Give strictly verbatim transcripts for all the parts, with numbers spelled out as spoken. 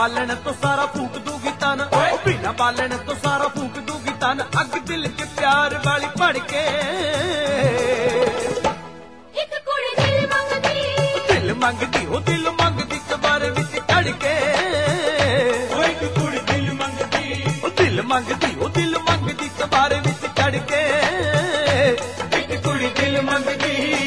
बालन तो सारा फूक दूगी तन, बिना बालन तो सारा फूक दूगी तन, अग दिल च प्यार वाली भड़ के। एक कुड़ी दिल मंगदी, दिल मंगदी ओ दिल मंगदी कबार विच चढ़ के। एक कुड़ी दिल मंगदी, ओ दिल मंगदी ओ दिल मंगदी कबार विच चढ़ के। एक कुड़ी दिल मंगदी।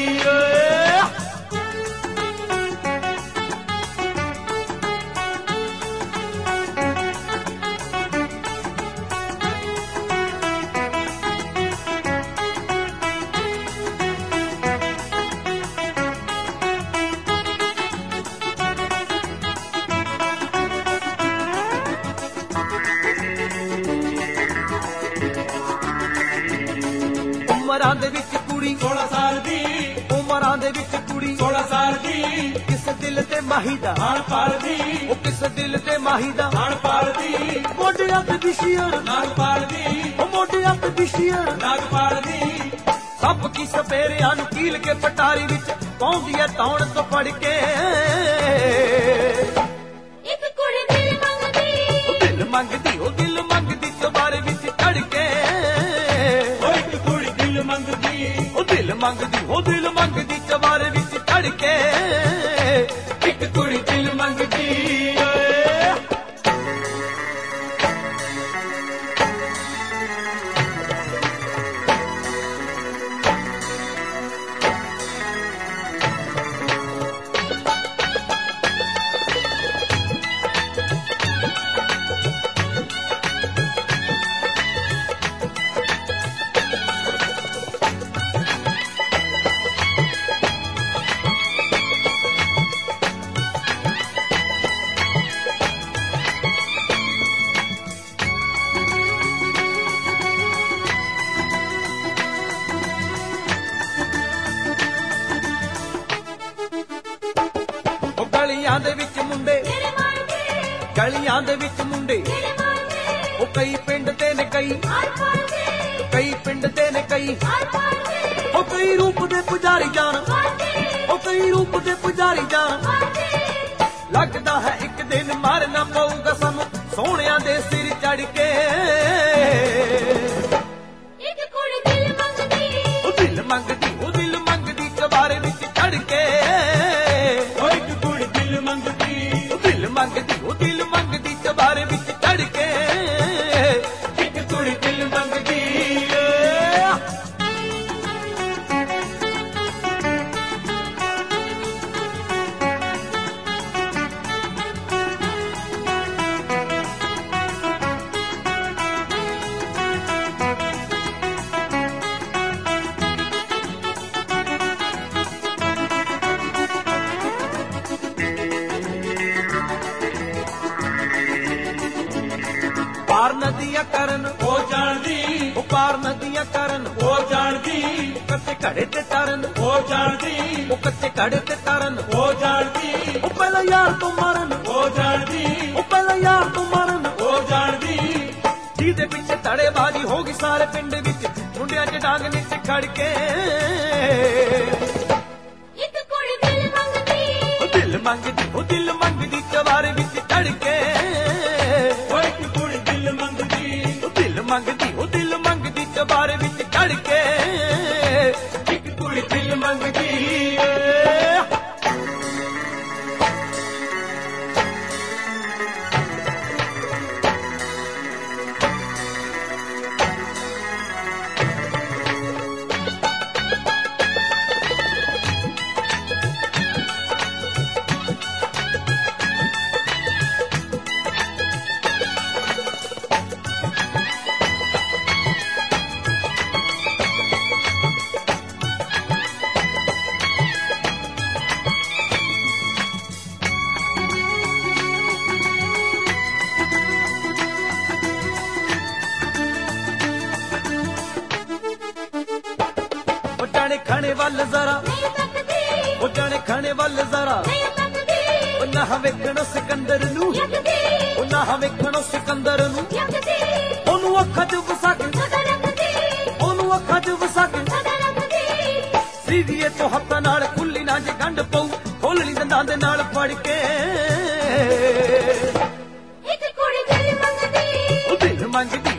उमरां दे विच कुड़ी सोलह साल दी, उमरां दे विच कुड़ी सोलह साल दी, किस दिल ते माही दा, हाण पाल दी, ओ किस दिल ते माही दा, हाण पाल दी, मोढियां ते बिछियर, नाग पाल दी, ओ मोढियां ते बिछियर, नाग पाल दी। सप की सपेरियां नूं कील के पटारी विच पाउंदी ऐ तौण तो फड़ के। एक कुड़ी दिल मंगदी, ओ दिल मंगदी ओ दिल मंगदी कबार विच चढ़ के। एक कुड़ी दिल मंगदी, ओ दिल मंगदी ओ दिल मंगदी कबार विच चढ़ के। एक कुड़ी दिल मंगदी। गलियां दे विच मुंडे, तेरे मारदे, गलियां दे विच मुंडे, तेरे मारदे, ओ कई पिंड ते ने कई, हार पालदे, कई पिंड ते ने कई, हार पालदे, ओ कई रूप दे पुजारी जान, मारदे, ओ कई रूप दे पुजारी जान। मारदे, लगदा है एक दिन मारना पऊगा सानू सोहणियां दे सिर चढ़ के। एक कुड़ी दिल मंगदी, ओ दिल मंगदी ओ दिल मंगदी कबार विच चढ़ के। एक कुड़ी दिल मंगदी, ओ दिल मंगदी ओ दिल मंगदी कबार विच चढ़ के। एक कुड़ी दिल मंगदी। पार नदियां करन ओ जानदी, ओ पार नदियां करन, ओ जानदी, कच्चे घड़े ते तरन, ओ जानदी, ओ कच्चे घड़े ते तरन, ओ जानदी, ओ पहला यार तो मारन, ओ जानदी, ओ पहला यार तो मारन। ओ जानदी। ਜਿਹਦੇ ਪਿੱਛੇ ਧੜੇਬਾਜ਼ੀ ਹੋ ਗਈ ਸਾਰੇ ਪਿੰਡ ਵਿੱਚ, ਮੁੰਡਿਆਂ 'ਚ ਡਾਂਗ ਨੀਚ ਖੜ ਕੇ। एक कुड़ी दिल मंगदी, ਉਹ ਦਿਲ ਮੰਗਦੀ ਉਹ ਦਿਲ ਮੰਗਦੀ ਕਬਾਰ ਵਿੱਚ ਚੜ ਕੇ। एक कुड़ी दिल मंगदी, ਉਹ ਦਿਲ ਮੰਗਦੀ ਉਹ ਦਿਲ ਮੰਗਦੀ ਕਬਾਰ ਵਿੱਚ ਚੜ ਕੇ। एक कुड़ी दिल मंगदी। जाने खाने वाल जरा, नहीं तकदी, ओ जाने खाने वाल जरा, नहीं तकदी, ओ ना वेखणो सिकंदर नू, यकदी, ओ ना वेखणो सिकंदर नू, यकदी, ओनू अखां च वसा के, सदा रखदी, ओनू अखां च वसा के, सदा रखदी, सीवीए तो हत्थां नाल खुल्ली ना जे गंढ पऊ, खोलणी दंदां दे नाल फड़ के। ਲੰਘਦੀ